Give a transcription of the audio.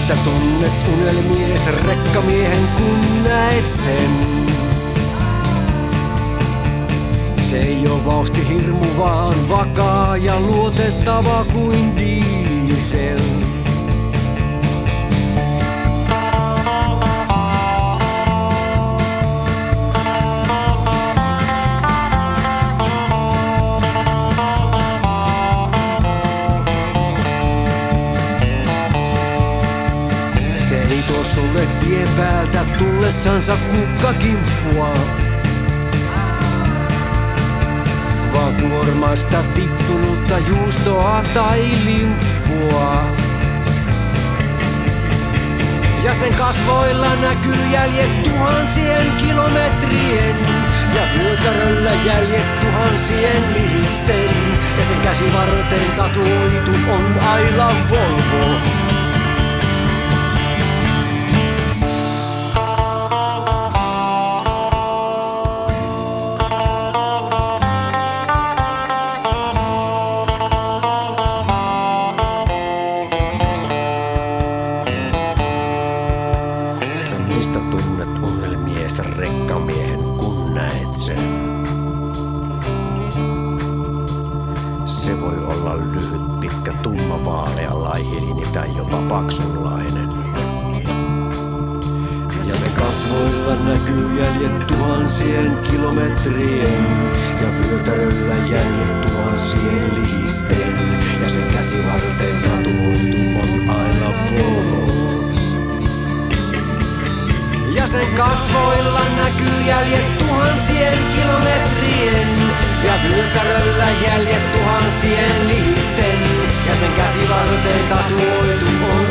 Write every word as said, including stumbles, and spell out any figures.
Mistä tunnet unelmies rekkamiehen, kun näet sen? Se ei oo vauhtihirmu, vaan vakaa ja luotettava kuin diesel. Se ei tuo sulle tien päältä tullessansa kukkakimppua, vaan kuormasta tippunutta juustoa tai limppua. Ja sen kasvoilla näkyy jäljet tuhansien kilometrien, ja vyötäröllä jäljet tuhansien lihisten. Ja sen käsivarteen tatuoitu on I love Volvo. Sä mistä tunnet unelmies rekkamiehen, kun näet sen? Se voi olla lyhyt, pitkä, tumma, vaalea, laihilini tai jopa paksunlainen. Ja sen kasvoilla näkyy jäljet tuhansien kilometrien, ja vyötäröllä jäljet tuhansien lihisten. Ja sen käsivarteen tatuoitu on I love Volvo. Ja sen kasvoilla näkyy jäljet tuhansien kilometrien, ja vyötäröllä jäljet tuhansien lihisten. Ja sen käsivarteen tatuoitu on